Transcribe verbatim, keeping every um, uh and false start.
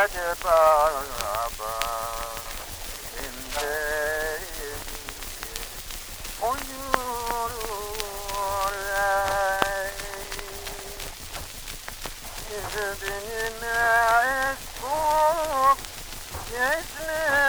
acaba şimdi uyuyor ey yüzü benim eskup gezme